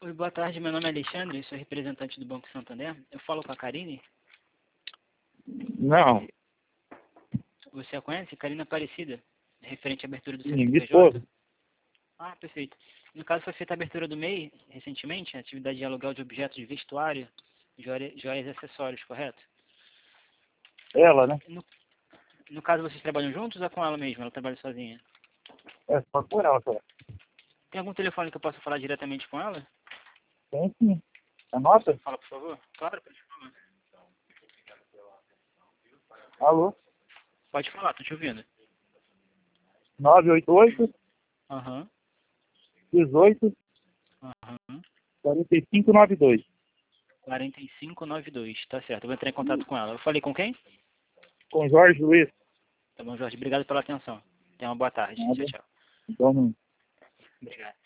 Oi, boa tarde. Meu nome é Alexandre, sou representante do Banco Santander. Eu falo com a Karine. Não, Você a conhece? Karine Aparecida, referente à abertura do minha CNPJ. esposa. Ah, perfeito. No caso, foi feita a abertura do MEI recentemente, a atividade de aluguel de objetos de vestuário, joias e acessórios, correto? Ela, né? No caso, vocês trabalham juntos ou com ela mesma? Ela trabalha sozinha? É só por ela, cara. Tem algum telefone que eu possa falar diretamente com ela? Tem sim. Anota? Fala, por favor. Claro, pode falar. Alô? Pode falar, tô te ouvindo. 988 Aham, 18 aham. 4592. 4592, tá certo. Eu vou entrar em contato com ela. Eu falei com quem? Com Jorge Luiz. Tá bom, Jorge. Obrigado pela atenção. Tenha uma boa tarde. Tchau, Nada. tchau. Então, não. Obrigado.